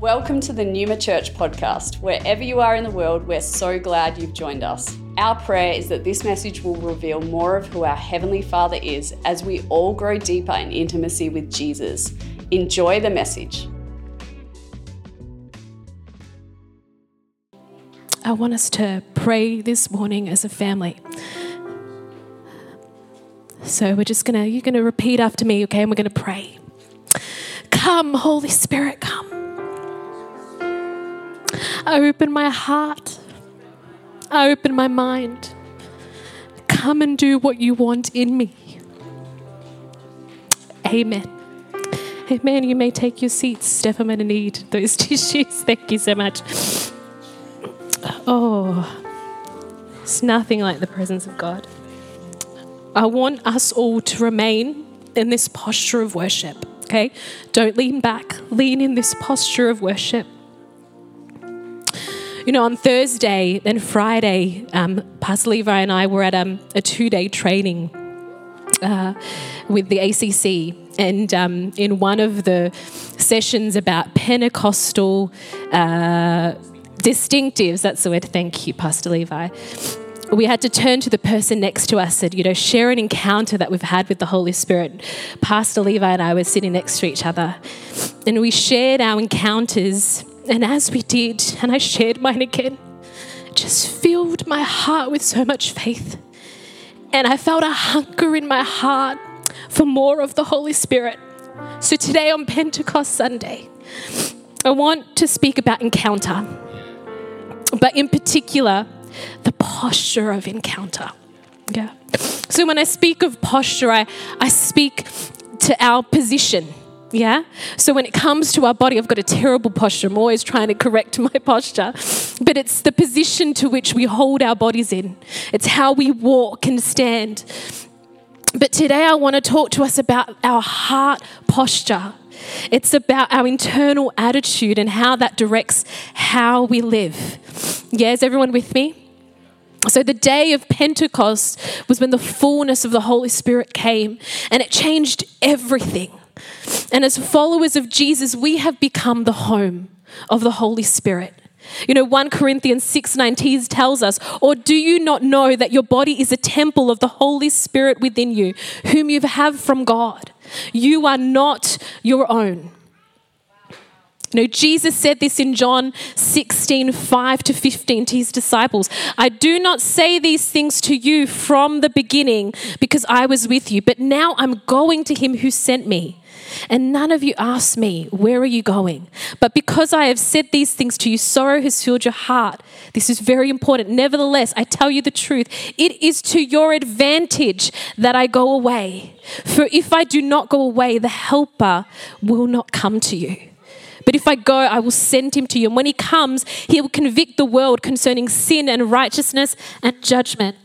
Welcome to the Numa Church podcast. Wherever you are in the world, we're so glad you've joined us. Our prayer is that this message will reveal more of who our Heavenly Father is as we all grow deeper in intimacy with Jesus. Enjoy the message. I want us to pray this morning as a family. So you're gonna repeat after me, okay? And we're gonna pray. Come, Holy Spirit, come. I open my heart. I open my mind. Come and do what you want in me. Amen. Amen. You may take your seats. Steph, I'm going to need those tissues. Thank you so much. Oh, it's nothing like the presence of God. I want us all to remain in this posture of worship, okay? Don't lean back. Lean in this posture of worship. You know, on Thursday and Friday, Pastor Levi and I were at a 2-day training with the ACC. And in one of the sessions about Pentecostal distinctives, that's the word, thank you, Pastor Levi, we had to turn to the person next to us and, share an encounter that we've had with the Holy Spirit. Pastor Levi and I were sitting next to each other and we shared our encounters. And as we did, and I shared mine again, it just filled my heart with so much faith. And I felt a hunger in my heart for more of the Holy Spirit. So today on Pentecost Sunday, I want to speak about encounter, but in particular, the posture of encounter. Yeah. So when I speak of posture, I speak to our position. Yeah. So when it comes to our body, I've got a terrible posture. I'm always trying to correct my posture. But it's the position to which we hold our bodies in. It's how we walk and stand. But today I want to talk to us about our heart posture. It's about our internal attitude and how that directs how we live. Yeah, is everyone with me? So the day of Pentecost was when the fullness of the Holy Spirit came and it changed everything. And as followers of Jesus, we have become the home of the Holy Spirit. 1 Corinthians 6:19 tells us, or do you not know that your body is a temple of the Holy Spirit within you, whom you have from God? You are not your own. Jesus said this in John 16:5-15 to his disciples. I do not say these things to you from the beginning because I was with you, but now I'm going to him who sent me. And none of you asked me, where are you going? But because I have said these things to you, sorrow has filled your heart. This is very important. Nevertheless, I tell you the truth. It is to your advantage that I go away. For if I do not go away, the helper will not come to you. But if I go, I will send him to you. And when he comes, he will convict the world concerning sin and righteousness and judgment.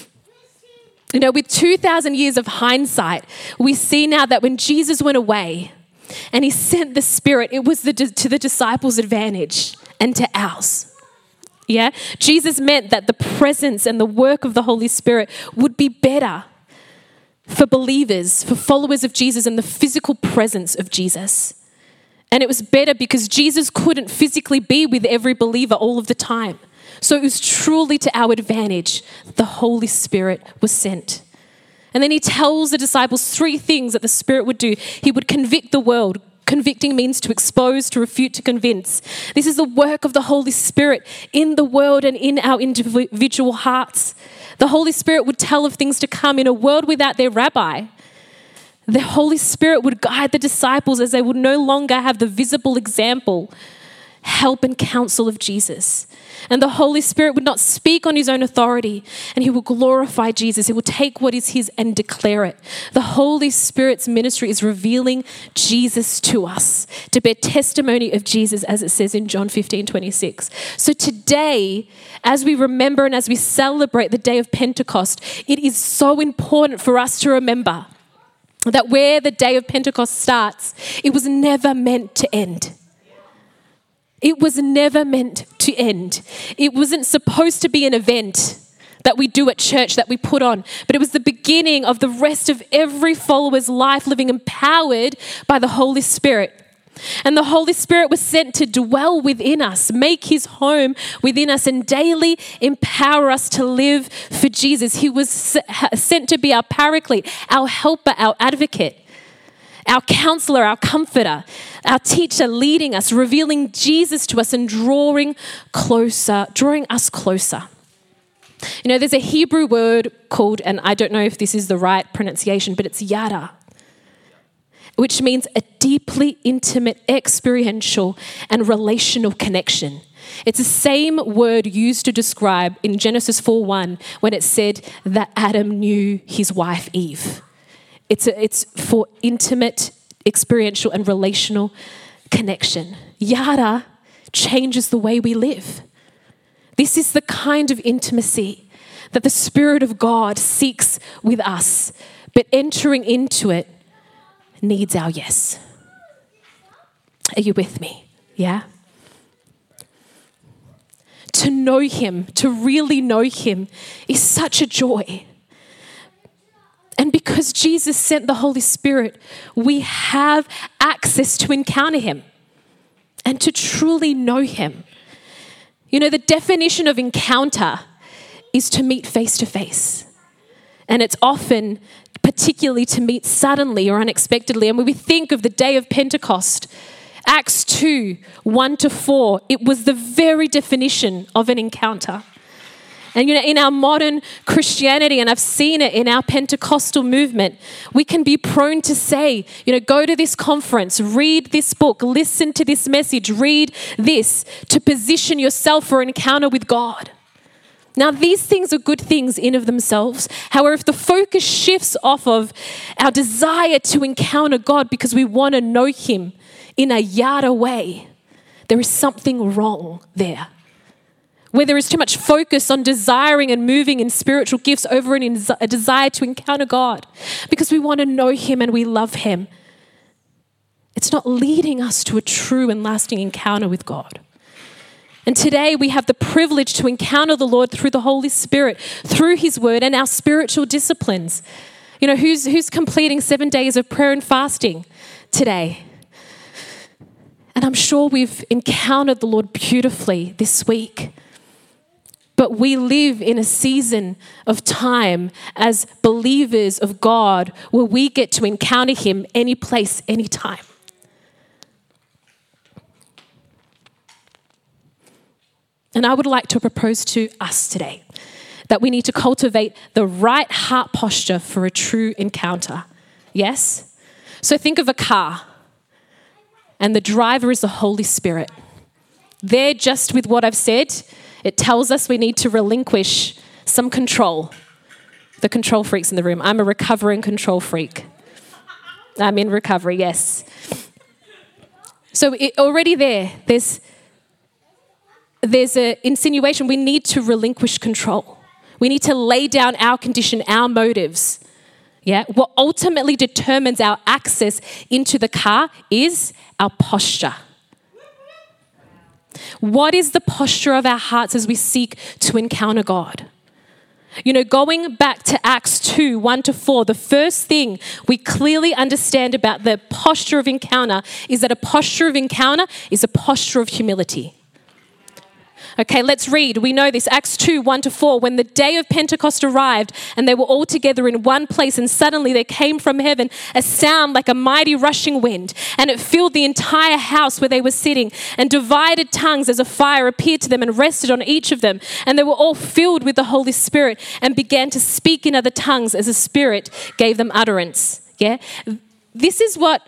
With 2,000 years of hindsight, we see now that when Jesus went away and he sent the Spirit, it was to the disciples' advantage and to ours. Yeah? Jesus meant that the presence and the work of the Holy Spirit would be better for believers, for followers of Jesus, and the physical presence of Jesus. And it was better because Jesus couldn't physically be with every believer all of the time. So it was truly to our advantage that the Holy Spirit was sent. And then he tells the disciples 3 things that the Spirit would do. He would convict the world. Convicting means to expose, to refute, to convince. This is the work of the Holy Spirit in the world and in our individual hearts. The Holy Spirit would tell of things to come in a world without their rabbi. The Holy Spirit would guide the disciples as they would no longer have the visible example, help and counsel of Jesus. And the Holy Spirit would not speak on his own authority, and he will glorify Jesus. He will take what is his and declare it. The Holy Spirit's ministry is revealing Jesus to us, to bear testimony of Jesus, as it says in John 15:26. So today, as we remember and as we celebrate the day of Pentecost, it is so important for us to remember that where the day of Pentecost starts, it was never meant to end. It was never meant to end. It wasn't supposed to be an event that we do at church, that we put on, but it was the beginning of the rest of every follower's life living empowered by the Holy Spirit. And the Holy Spirit was sent to dwell within us, make his home within us, and daily empower us to live for Jesus. He was sent to be our paraclete, our helper, our advocate, our counselor, our comforter, our teacher, leading us, revealing Jesus to us and drawing us closer. You know, there's a Hebrew word called, and I don't know if this is the right pronunciation, but it's yada, which means a deeply intimate, experiential, and relational connection. It's the same word used to describe in Genesis 4:1 when it said that Adam knew his wife Eve. It's for intimate, experiential, and relational connection. Yada changes the way we live. This is the kind of intimacy that the Spirit of God seeks with us, but entering into it needs our yes. Are you with me? Yeah? To know him, to really know him, is such a joy. And because Jesus sent the Holy Spirit, we have access to encounter him and to truly know him. You know, the definition of encounter is to meet face to face. And it's often particularly to meet suddenly or unexpectedly. And when we think of the day of Pentecost, Acts 2:1-4, it was the very definition of an encounter. And you know, in our modern Christianity, and I've seen it in our Pentecostal movement, we can be prone to say, you know, go to this conference, read this book, listen to this message, read this, to position yourself for an encounter with God. Now, these things are good things in of themselves. However, if the focus shifts off of our desire to encounter God because we want to know him in a yada way, there is something wrong there. Where there is too much focus on desiring and moving in spiritual gifts over a desire to encounter God because we want to know him and we love him, it's not leading us to a true and lasting encounter with God. And today we have the privilege to encounter the Lord through the Holy Spirit, through his word and our spiritual disciplines. You know, who's completing 7 days of prayer and fasting today? And I'm sure we've encountered the Lord beautifully this week. But we live in a season of time as believers of God where we get to encounter him any place, any time. And I would like to propose to us today that we need to cultivate the right heart posture for a true encounter. Yes? So think of a car, and the driver is the Holy Spirit. There, just with what I've said, it tells us we need to relinquish some control. The control freaks in the room. I'm a recovering control freak. I'm in recovery, yes. So already there's an insinuation we need to relinquish control. We need to lay down our condition, our motives. Yeah, what ultimately determines our access into the car is our posture. What is the posture of our hearts as we seek to encounter God? You know, going back to Acts 2:1-4, the first thing we clearly understand about the posture of encounter is that a posture of encounter is a posture of humility. Okay, let's read. We know this, Acts 2:1-4. When the day of Pentecost arrived and they were all together in one place, and suddenly there came from heaven a sound like a mighty rushing wind, and it filled the entire house where they were sitting, and divided tongues as a fire appeared to them and rested on each of them. And they were all filled with the Holy Spirit and began to speak in other tongues as the Spirit gave them utterance. Yeah, this is what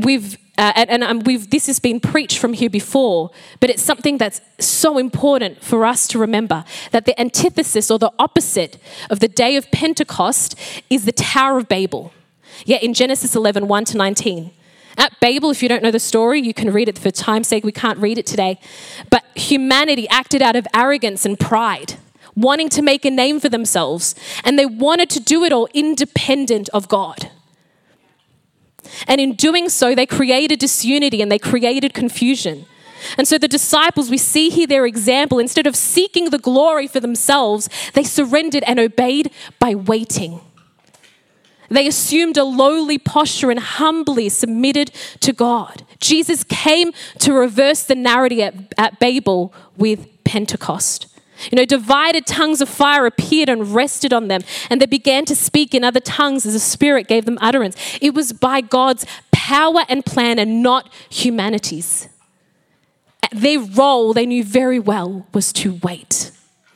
this has been preached from here before, but it's something that's so important for us to remember, that the antithesis or the opposite of the day of Pentecost is the Tower of Babel. Yeah, in Genesis 11:1-19. At Babel, if you don't know the story, you can read it for time's sake. We can't read it today. But humanity acted out of arrogance and pride, wanting to make a name for themselves, and they wanted to do it all independent of God. And in doing so, they created disunity and they created confusion. And so the disciples, we see here their example. Instead of seeking the glory for themselves, they surrendered and obeyed by waiting. They assumed a lowly posture and humbly submitted to God. Jesus came to reverse the narrative at Babel with Pentecost. Divided tongues of fire appeared and rested on them, and they began to speak in other tongues as the Spirit gave them utterance. It was by God's power and plan and not humanity's. Their role, they knew very well, was to wait.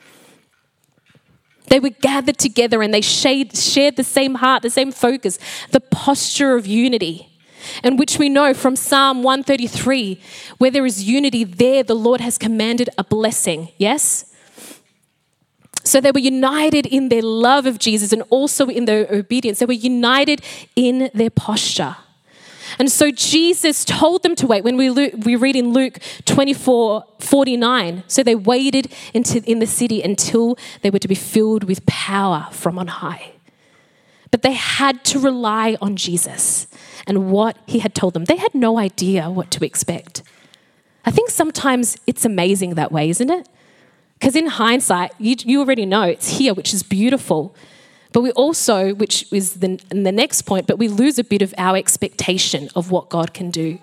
They were gathered together and they shared the same heart, the same focus, the posture of unity, and which we know from Psalm 133, where there is unity, there the Lord has commanded a blessing. Yes? So they were united in their love of Jesus and also in their obedience. They were united in their posture. And so Jesus told them to wait. When we read in Luke 24:49, so they waited in the city until they were to be filled with power from on high. But they had to rely on Jesus and what he had told them. They had no idea what to expect. I think sometimes it's amazing that way, isn't it? Because in hindsight, you already know it's here, which is beautiful. But we also, which is the next point, but we lose a bit of our expectation of what God can do.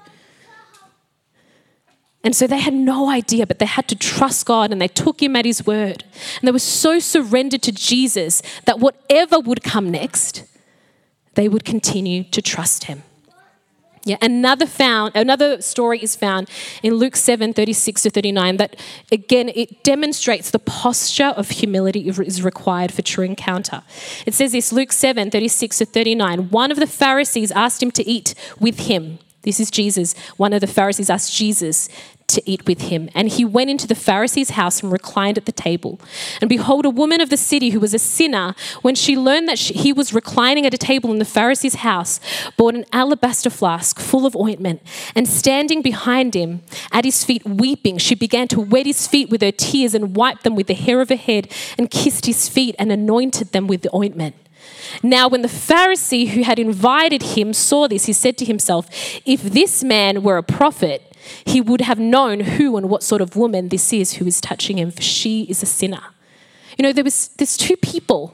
And so they had no idea, but they had to trust God and they took him at his word. And they were so surrendered to Jesus that whatever would come next, they would continue to trust him. Yeah, another story is found in Luke 7:36-39 that, again, it demonstrates the posture of humility is required for true encounter. It says this, Luke 7:36-39, one of the Pharisees asked him to eat with him. This is Jesus. One of the Pharisees asked Jesus to eat with him. And he went into the Pharisee's house and reclined at the table. And behold, a woman of the city who was a sinner, when she learned that he was reclining at a table in the Pharisee's house, bought an alabaster flask full of ointment. And standing behind him at his feet weeping, she began to wet his feet with her tears and wiped them with the hair of her head and kissed his feet and anointed them with the ointment. Now, when the Pharisee who had invited him saw this, he said to himself, if this man were a prophet, he would have known who and what sort of woman this is who is touching him, for she is a sinner. There's two people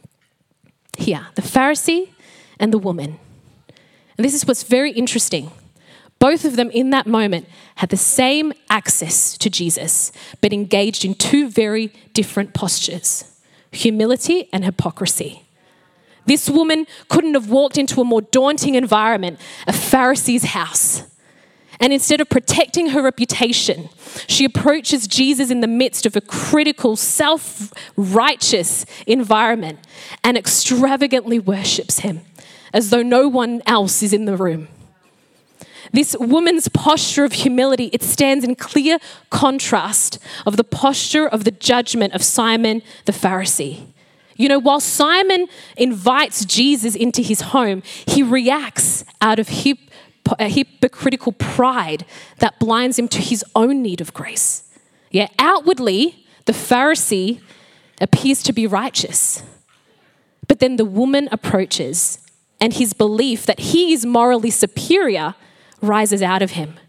here, the Pharisee and the woman. And this is what's very interesting. Both of them in that moment had the same access to Jesus, but engaged in two very different postures, humility and hypocrisy. This woman couldn't have walked into a more daunting environment, a Pharisee's house. And instead of protecting her reputation, she approaches Jesus in the midst of a critical, self-righteous environment and extravagantly worships him as though no one else is in the room. This woman's posture of humility, it stands in clear contrast of the posture of the judgment of Simon the Pharisee. While Simon invites Jesus into his home, he reacts out of a hypocritical pride that blinds him to his own need of grace. Yeah, outwardly, the Pharisee appears to be righteous. But then the woman approaches, and his belief that he is morally superior rises out of him.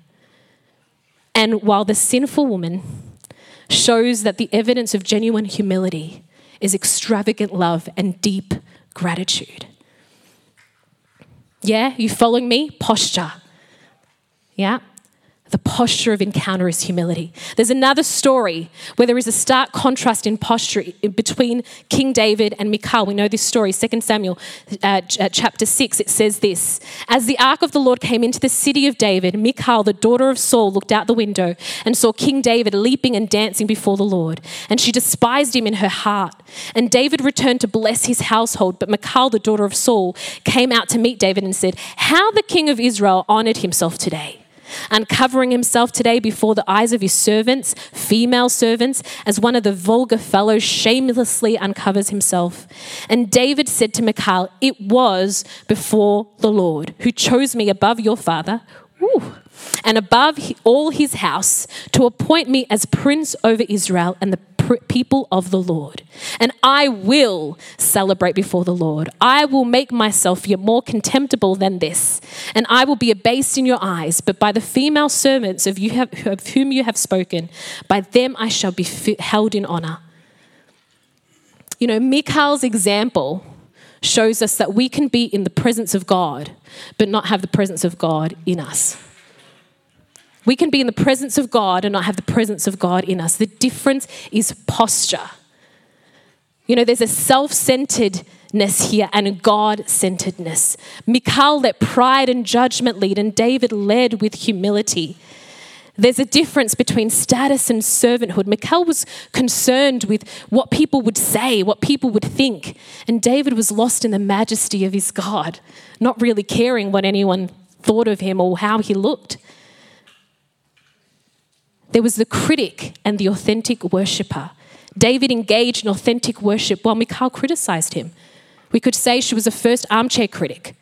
And while the sinful woman shows that the evidence of genuine humility is extravagant love and deep gratitude. Yeah, you following me? Posture. Yeah. The posture of encounter is humility. There's another story where there is a stark contrast in posture between King David and Michal. We know this story, 2 Samuel chapter 6. It says this, as the ark of the Lord came into the city of David, Michal, the daughter of Saul, looked out the window and saw King David leaping and dancing before the Lord. And she despised him in her heart. And David returned to bless his household. But Michal, the daughter of Saul, came out to meet David and said, how the king of Israel honored himself today, uncovering himself today before the eyes of his servants, female servants, as one of the vulgar fellows shamelessly uncovers himself. And David said to Michal, it was before the Lord who chose me above your father, and above all his house, to appoint me as prince over Israel and the people of the Lord. And I will celebrate before the Lord. I will make myself yet more contemptible than this, and I will be abased in your eyes. But by the female servants of whom you have spoken, by them I shall be held in honor. Michal's example shows us that we can be in the presence of God, but not have the presence of God in us. We can be in the presence of God and not have the presence of God in us. The difference is posture. You know, there's a self-centeredness here and a God-centeredness. Michal let pride and judgment lead, and David led with humility. There's a difference between status and servanthood. Michal was concerned with what people would say, what people would think. And David was lost in the majesty of his God, not really caring what anyone thought of him or how he looked. There was the critic and the authentic worshipper. David engaged in authentic worship while Michal criticized him. We could say she was a first armchair critic.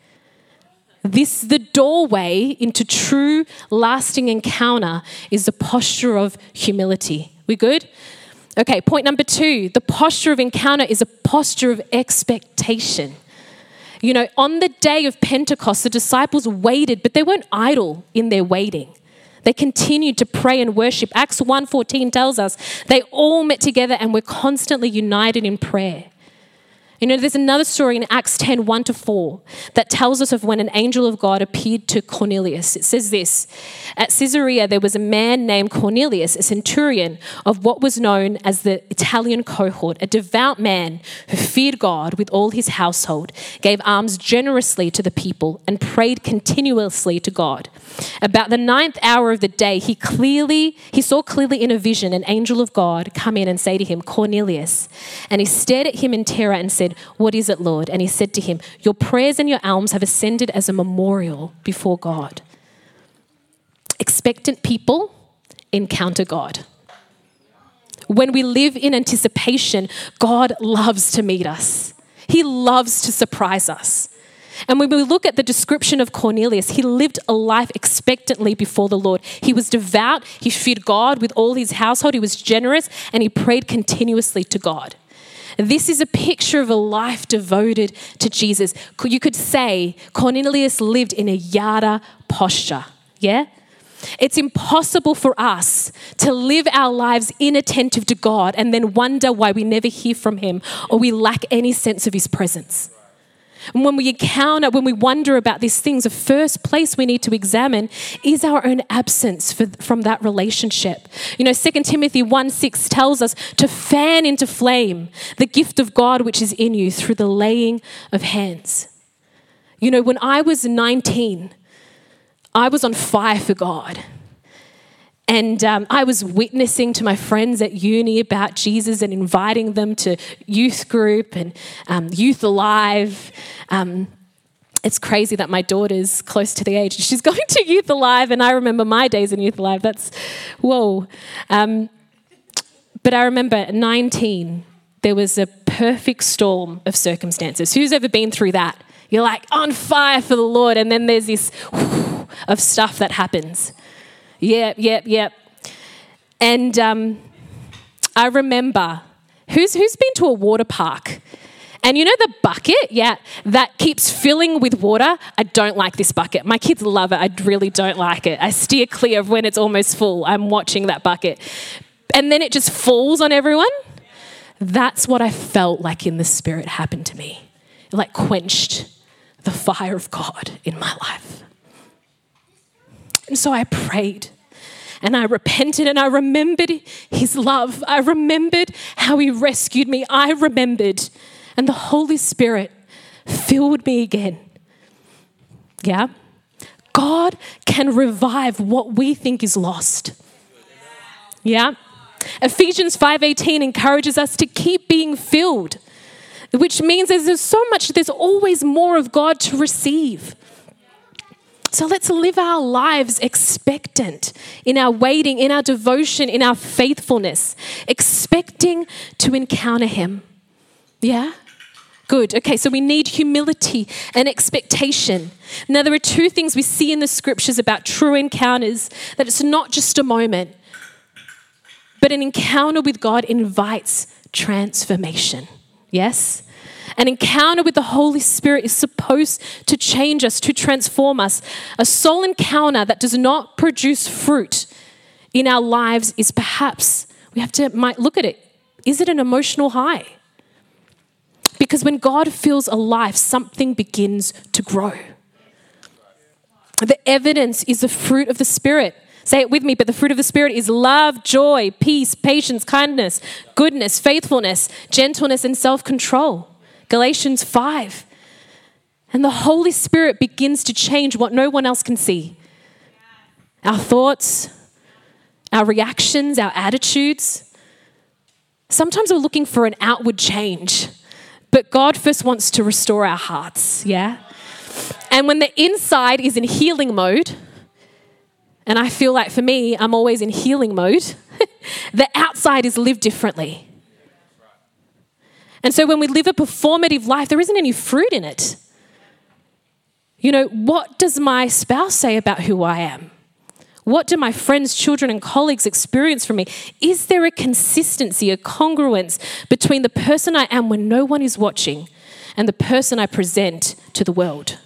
The doorway into true, lasting encounter is the posture of humility. We good? Okay, point number 2. The posture of encounter is a posture of expectation. You know, on the day of Pentecost, the disciples waited, but they weren't idle in their waiting. They continued to pray and worship. Acts 1:14 tells us they all met together and were constantly united in prayer. You know, there's another story in Acts 10, 1-4 that tells us of when an angel of God appeared to Cornelius. It says this: at Caesarea, there was a man named Cornelius, a centurion of what was known as the Italian cohort, a devout man who feared God with all his household, gave alms generously to the people, and prayed continuously to God. About the 9th hour of the day, he saw clearly in a vision an angel of God come in and say to him, Cornelius. And he stared at him in terror and said, what is it, Lord? And he said to him, your prayers and your alms have ascended as a memorial before God. Expectant people encounter God. When we live in anticipation, God loves to meet us. He loves to surprise us. And when we look at the description of Cornelius, he lived a life expectantly before the Lord. He was devout, he feared God with all his household, he was generous, and he prayed continuously to God. This is a picture of a life devoted to Jesus. You could say Cornelius lived in a yada posture, yeah? It's impossible for us to live our lives inattentive to God and then wonder why we never hear from him or we lack any sense of his presence. And when we wonder about these things, the first place we need to examine is our own absence from that relationship. You know, 2 Timothy 1:6 tells us to fan into flame the gift of God which is in you through the laying of hands. You know, when I was 19, I was on fire for God. And I was witnessing to my friends at uni about Jesus and inviting them to youth group and Youth Alive. It's crazy that my daughter's close to the age. She's going to Youth Alive, and I remember my days in Youth Alive. That's, whoa. But I remember at 19, there was a perfect storm of circumstances. Who's ever been through that? You're like on fire for the Lord, and then there's this of stuff that happens. Yep. And I remember, who's been to a water park? And you know the bucket, that keeps filling with water? I don't like this bucket. My kids love it. I really don't like it. I steer clear of when it's almost full. I'm watching that bucket. And then it just falls on everyone. That's what I felt like in the Spirit happened to me. It like quenched the fire of God in my life. And so I prayed and I repented and I remembered his love. I remembered how he rescued me. I remembered, and the Holy Spirit filled me again. Yeah? God can revive what we think is lost. Yeah? Ephesians 5:18 encourages us to keep being filled, which means there's always more of God to receive. So let's live our lives expectant in our waiting, in our devotion, in our faithfulness, expecting to encounter him. Yeah? Good. Okay, so we need humility and expectation. Now, there are two things we see in the scriptures about true encounters, that it's not just a moment, but an encounter with God invites transformation. Yes? An encounter with the Holy Spirit is supposed to change us, to transform us. A soul encounter that does not produce fruit in our lives is perhaps, might look at it, is it an emotional high? Because when God fills a life, something begins to grow. The evidence is the fruit of the Spirit. Say it with me, but the fruit of the Spirit is love, joy, peace, patience, kindness, goodness, faithfulness, gentleness, and self-control. Galatians 5. And the Holy Spirit begins to change what no one else can see. Our thoughts, our reactions, our attitudes. Sometimes we're looking for an outward change, but God first wants to restore our hearts, yeah? And when the inside is in healing mode, and I feel like for me, I'm always in healing mode, the outside is lived differently. And so when we live a performative life, there isn't any fruit in it. You know, what does my spouse say about who I am? What do my friends, children, and colleagues experience from me? Is there a consistency, a congruence between the person I am when no one is watching and the person I present to the world?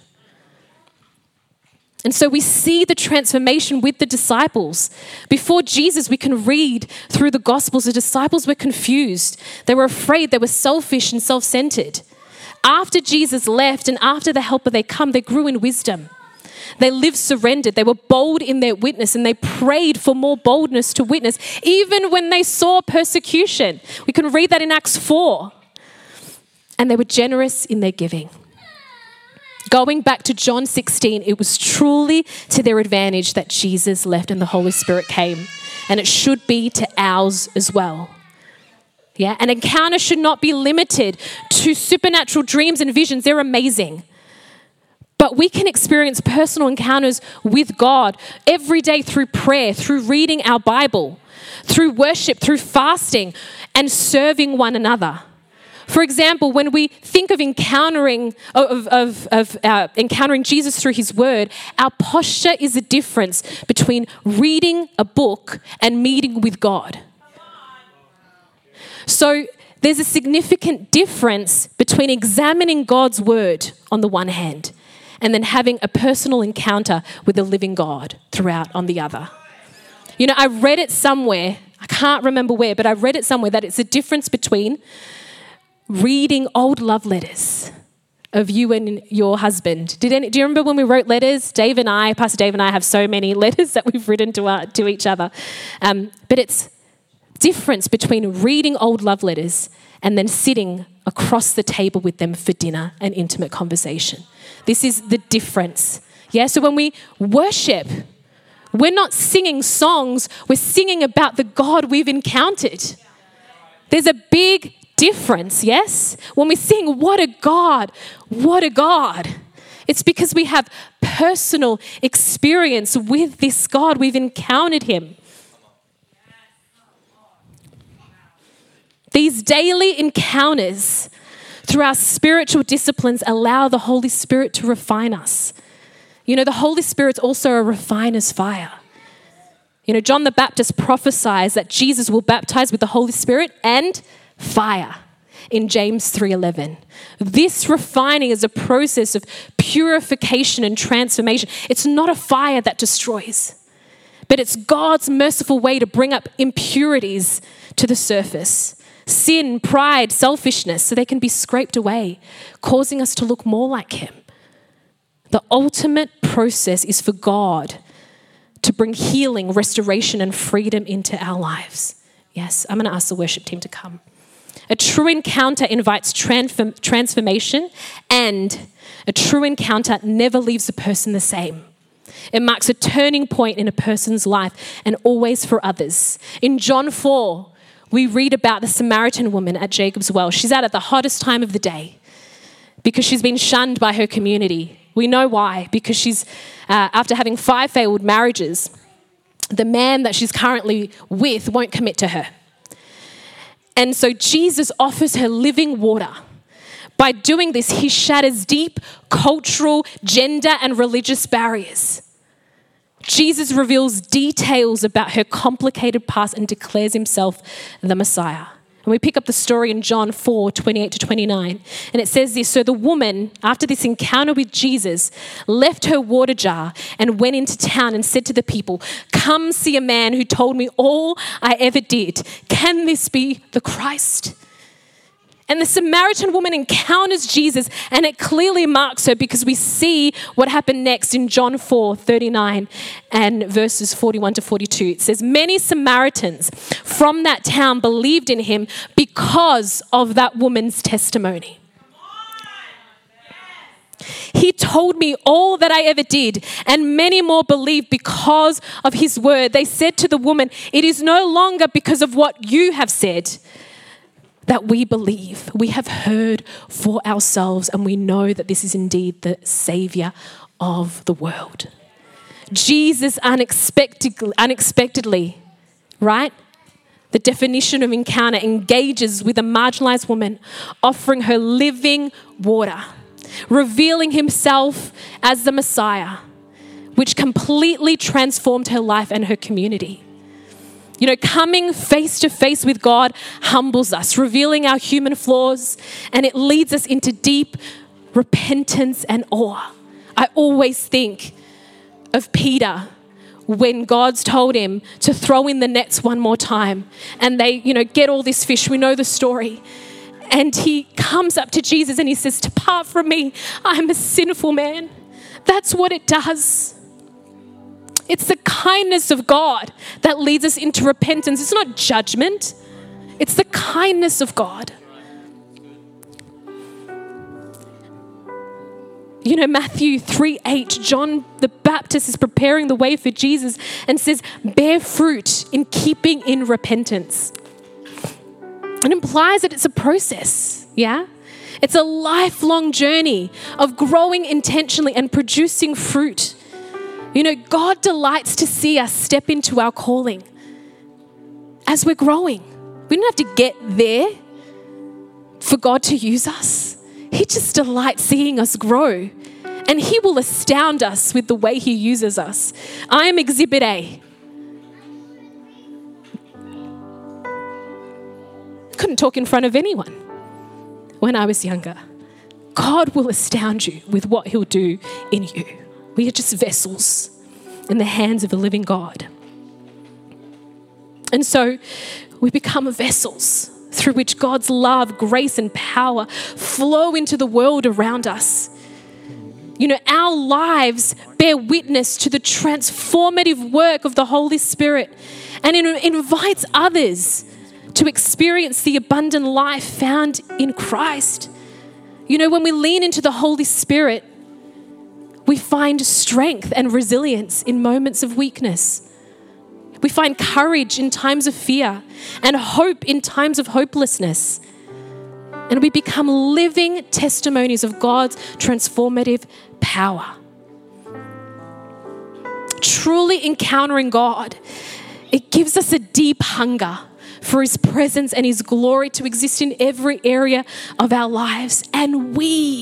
And so we see the transformation with the disciples. Before Jesus, we can read through the Gospels, the disciples were confused. They were afraid, they were selfish and self-centered. After Jesus left and after the helper they come, they grew in wisdom. They lived surrendered. They were bold in their witness and they prayed for more boldness to witness, even when they saw persecution. We can read that in Acts 4. And they were generous in their giving. Going back to John 16, it was truly to their advantage that Jesus left and the Holy Spirit came. And it should be to ours as well. Yeah, an encounter should not be limited to supernatural dreams and visions. They're amazing. But we can experience personal encounters with God every day through prayer, through reading our Bible, through worship, through fasting, and serving one another. For example, when we think of encountering Jesus through his word, our posture is the difference between reading a book and meeting with God. So there's a significant difference between examining God's word on the one hand and then having a personal encounter with the living God throughout on the other. You know, I read it somewhere, I can't remember where, but I read it somewhere that it's a difference between reading old love letters of you and your husband. Do you remember when we wrote letters? Pastor Dave and I have so many letters that we've written to each other. But it's difference between reading old love letters and then sitting across the table with them for dinner and intimate conversation. This is the difference. Yeah, so when we worship, we're not singing songs, we're singing about the God we've encountered. There's a big difference, yes? When we sing, what a God, what a God. It's because we have personal experience with this God. We've encountered him. These daily encounters through our spiritual disciplines allow the Holy Spirit to refine us. You know, the Holy Spirit's also a refiner's fire. You know, John the Baptist prophesies that Jesus will baptize with the Holy Spirit and fire in James 3:11. This refining is a process of purification and transformation. It's not a fire that destroys, but it's God's merciful way to bring up impurities to the surface. Sin, pride, selfishness, so they can be scraped away, causing us to look more like him. The ultimate process is for God to bring healing, restoration, and freedom into our lives. Yes, I'm going to ask the worship team to come. A true encounter invites transformation, and a true encounter never leaves a person the same. It marks a turning point in a person's life and always for others. In John 4, we read about the Samaritan woman at Jacob's well. She's out at the hottest time of the day because she's been shunned by her community. We know why, because she's, after having 5 failed marriages, the man that she's currently with won't commit to her. And so Jesus offers her living water. By doing this, he shatters deep cultural, gender, and religious barriers. Jesus reveals details about her complicated past and declares himself the Messiah. And we pick up the story in John 4:28-29. And it says this: so the woman, after this encounter with Jesus, left her water jar and went into town and said to the people, "Come see a man who told me all I ever did. Can this be the Christ?" And the Samaritan woman encounters Jesus, and it clearly marks her because we see what happened next in John 4:39 and verses 41 to 42. It says, many Samaritans from that town believed in him because of that woman's testimony. He told me all that I ever did, and many more believed because of his word. They said to the woman, it is no longer because of what you have said that we believe. We have heard for ourselves, and we know that this is indeed the Savior of the world. Jesus unexpectedly, right? The definition of encounter engages with a marginalized woman, offering her living water, revealing himself as the Messiah, which completely transformed her life and her community. You know, coming face to face with God humbles us, revealing our human flaws, and it leads us into deep repentance and awe. I always think of Peter when God's told him to throw in the nets one more time, and they, get all this fish. We know the story. And he comes up to Jesus and he says, depart from me, I'm a sinful man. That's what it does. It's the kindness of God that leads us into repentance. It's not judgment. It's the kindness of God. Matthew 3:8, John the Baptist is preparing the way for Jesus and says, bear fruit in keeping in repentance. It implies that it's a process, yeah? It's a lifelong journey of growing intentionally and producing fruit. God delights to see us step into our calling as we're growing. We don't have to get there for God to use us. He just delights seeing us grow, and he will astound us with the way he uses us. I am Exhibit A. Couldn't talk in front of anyone when I was younger. God will astound you with what he'll do in you. We are just vessels in the hands of a living God. And so we become vessels through which God's love, grace, and power flow into the world around us. Our lives bear witness to the transformative work of the Holy Spirit, and it invites others to experience the abundant life found in Christ. When we lean into the Holy Spirit, we find strength and resilience in moments of weakness. We find courage in times of fear and hope in times of hopelessness. And we become living testimonies of God's transformative power. Truly encountering God, it gives us a deep hunger for his presence and his glory to exist in every area of our lives. And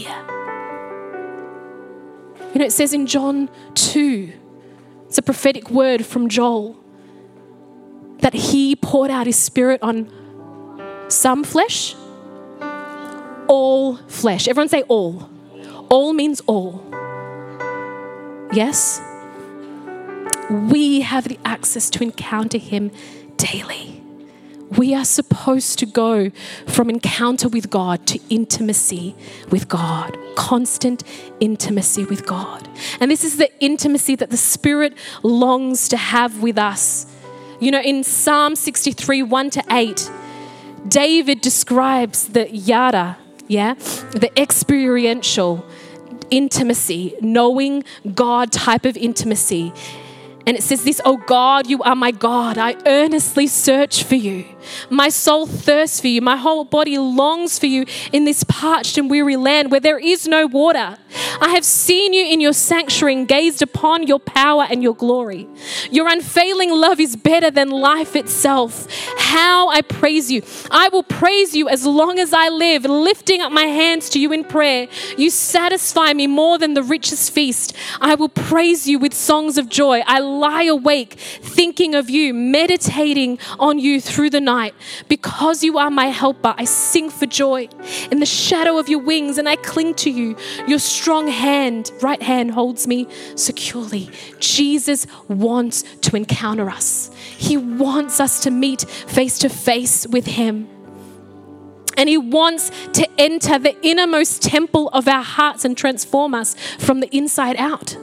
it says in John 2, it's a prophetic word from Joel, that he poured out his spirit on some flesh, all flesh. Everyone say all. All means all. Yes? We have the access to encounter him daily. We are supposed to go from encounter with God to intimacy with God, constant intimacy with God. And this is the intimacy that the Spirit longs to have with us. In Psalm 63, 1-8, David describes the yada, the experiential intimacy, knowing God type of intimacy. And it says this, oh God, you are my God. I earnestly search for you. My soul thirsts for you. My whole body longs for you in this parched and weary land where there is no water. I have seen you in your sanctuary and gazed upon your power and your glory. Your unfailing love is better than life itself. How I praise you. I will praise you as long as I live, lifting up my hands to you in prayer. You satisfy me more than the richest feast. I will praise you with songs of joy. I lie awake thinking of you, meditating on you through the night. Because you are my helper, I sing for joy in the shadow of your wings, and I cling to you. Your strong right hand holds me securely. Jesus wants to encounter us. He wants us to meet face to face with him. And he wants to enter the innermost temple of our hearts and transform us from the inside out.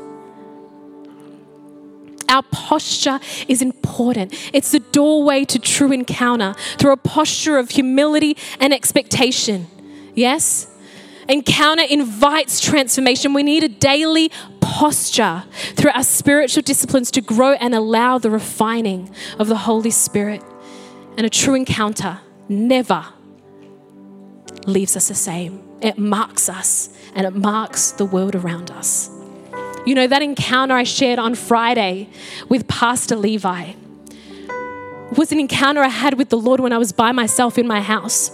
Our posture is important. It's the doorway to true encounter through a posture of humility and expectation. Yes? Encounter invites transformation. We need a daily posture through our spiritual disciplines to grow and allow the refining of the Holy Spirit. And a true encounter never leaves us the same. It marks us and it marks the world around us. You know, that encounter I shared on Friday with Pastor Levi was an encounter I had with the Lord when I was by myself in my house.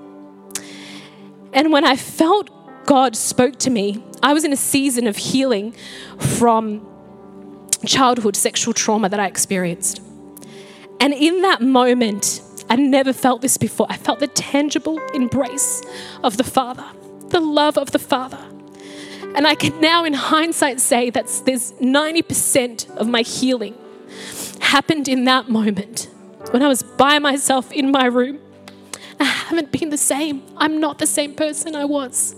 And when I felt God spoke to me, I was in a season of healing from childhood sexual trauma that I experienced. And in that moment, I never felt this before. I felt the tangible embrace of the Father, the love of the Father. And I can now, in hindsight, say that there's 90% of my healing happened in that moment when I was by myself in my room. I haven't been the same. I'm not the same person I was.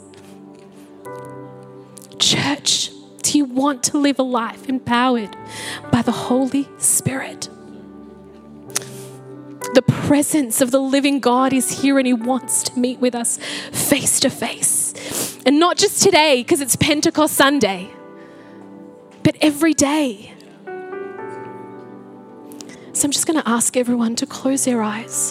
Church, do you want to live a life empowered by the Holy Spirit? The presence of the living God is here and he wants to meet with us face to face. And not just today because it's Pentecost Sunday, but every day. So I'm just going to ask everyone to close their eyes.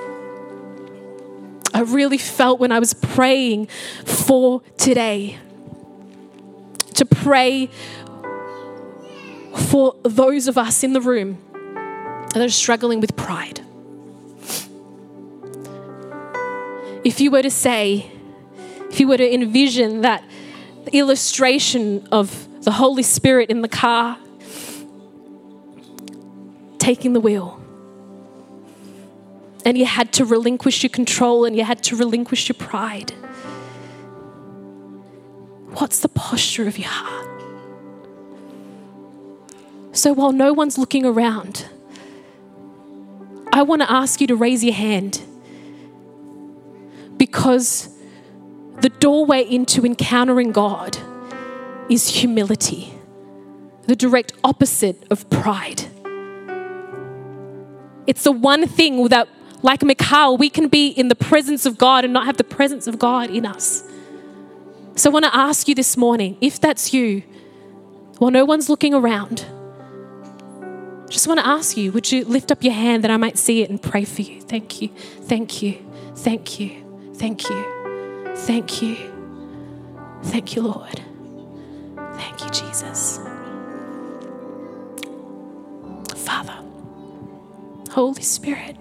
I really felt when I was praying for today to pray for those of us in the room that are struggling with pride. If you were to envision that illustration of the Holy Spirit in the car taking the wheel, and you had to relinquish your control and you had to relinquish your pride, what's the posture of your heart? So while no one's looking around, I want to ask you to raise your hand, because the doorway into encountering God is humility, the direct opposite of pride. It's the one thing that, like Michal, we can be in the presence of God and not have the presence of God in us. So I want to ask you this morning, if that's you, while no one's looking around, just want to ask you, would you lift up your hand that I might see it and pray for you? Thank you, thank you, thank you, thank you, thank you, thank you, Lord. Thank you, Jesus. Father, Holy Spirit,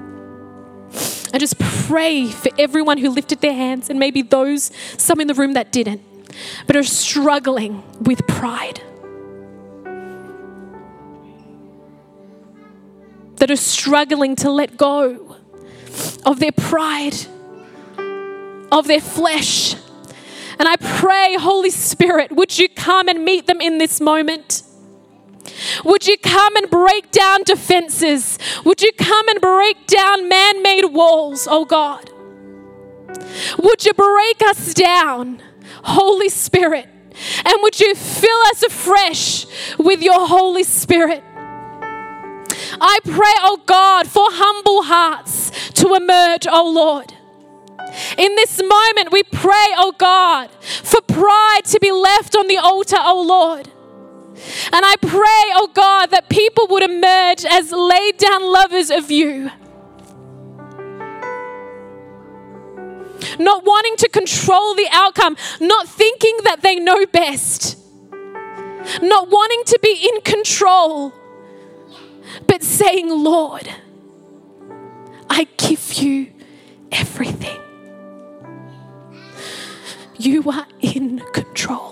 I just pray for everyone who lifted their hands, and maybe some in the room that didn't, but are struggling with pride. That are struggling to let go of their pride, of their flesh. And I pray, Holy Spirit, would you come and meet them in this moment? Would you come and break down defenses? Would you come and break down man-made walls, oh God? Would you break us down, Holy Spirit? And would you fill us afresh with your Holy Spirit? I pray, oh God, for humble hearts to emerge, oh Lord. In this moment, we pray, oh God, for pride to be left on the altar, oh Lord. And I pray, oh God, that people would emerge as laid down lovers of you. Not wanting to control the outcome, not thinking that they know best, not wanting to be in control, but saying, Lord, I give you everything. You are in control.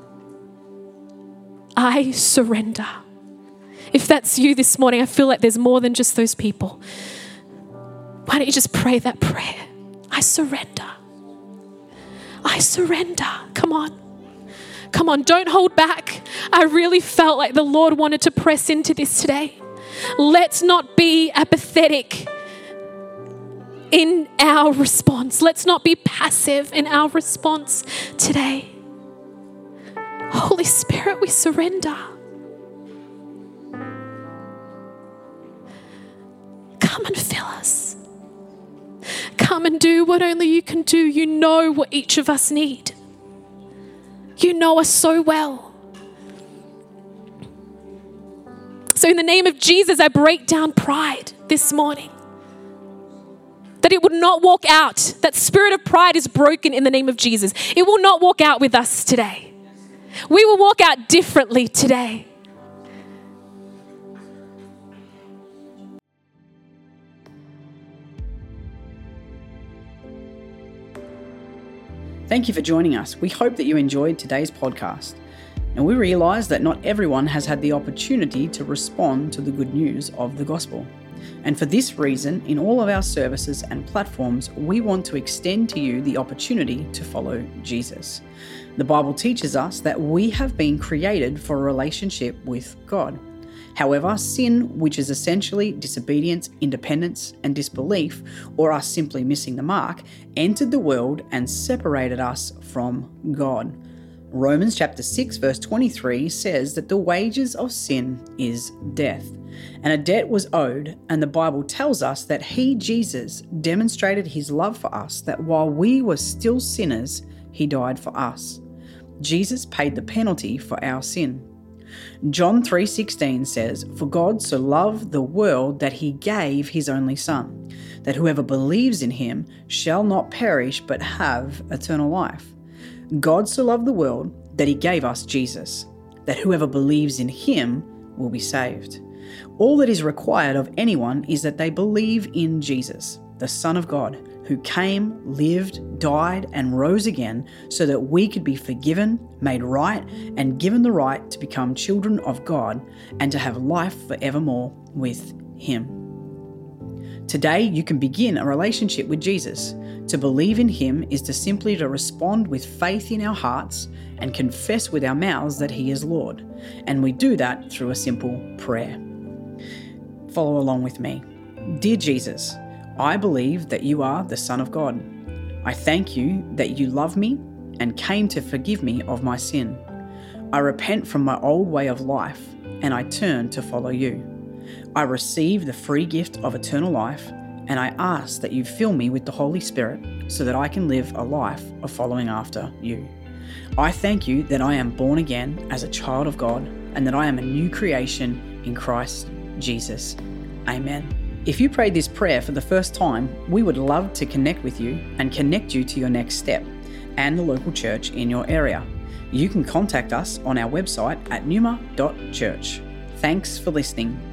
I surrender. If that's you this morning, I feel like there's more than just those people. Why don't you just pray that prayer? I surrender. I surrender. Come on. Come on, don't hold back. I really felt like the Lord wanted to press into this today. Let's not be apathetic. in our response. Let's not be passive in our response today. Holy Spirit, we surrender. Come and fill us. Come and do what only you can do. You know what each of us need. You know us so well. So in the name of Jesus, I break down pride this morning. That it would not walk out. That spirit of pride is broken in the name of Jesus. It will not walk out with us today. We will walk out differently today. Thank you for joining us. We hope that you enjoyed today's podcast. And we realise that not everyone has had the opportunity to respond to the good news of the gospel. And for this reason, in all of our services and platforms, we want to extend to you the opportunity to follow Jesus. The Bible teaches us that we have been created for a relationship with God. However, sin, which is essentially disobedience, independence, and disbelief, or us simply missing the mark, entered the world and separated us from God. Romans chapter 6 verse 23 says that the wages of sin is death, and a debt was owed, and the Bible tells us that He, Jesus, demonstrated His love for us, that while we were still sinners, He died for us. Jesus paid the penalty for our sin. John 3:16 says, "For God so loved the world that He gave His only Son, that whoever believes in Him shall not perish but have eternal life." God so loved the world that He gave us Jesus, that whoever believes in Him will be saved. All that is required of anyone is that they believe in Jesus, the Son of God, who came, lived, died, and rose again so that we could be forgiven, made right, and given the right to become children of God and to have life forevermore with Him. Today, you can begin a relationship with Jesus. To believe in Him is to simply respond with faith in our hearts and confess with our mouths that He is Lord. And we do that through a simple prayer. Follow along with me. Dear Jesus, I believe that you are the Son of God. I thank you that you love me and came to forgive me of my sin. I repent from my old way of life and I turn to follow you. I receive the free gift of eternal life, and I ask that you fill me with the Holy Spirit so that I can live a life of following after you. I thank you that I am born again as a child of God and that I am a new creation in Christ Jesus. Amen. If you prayed this prayer for the first time, we would love to connect with you and connect you to your next step and the local church in your area. You can contact us on our website at numa.church. Thanks for listening.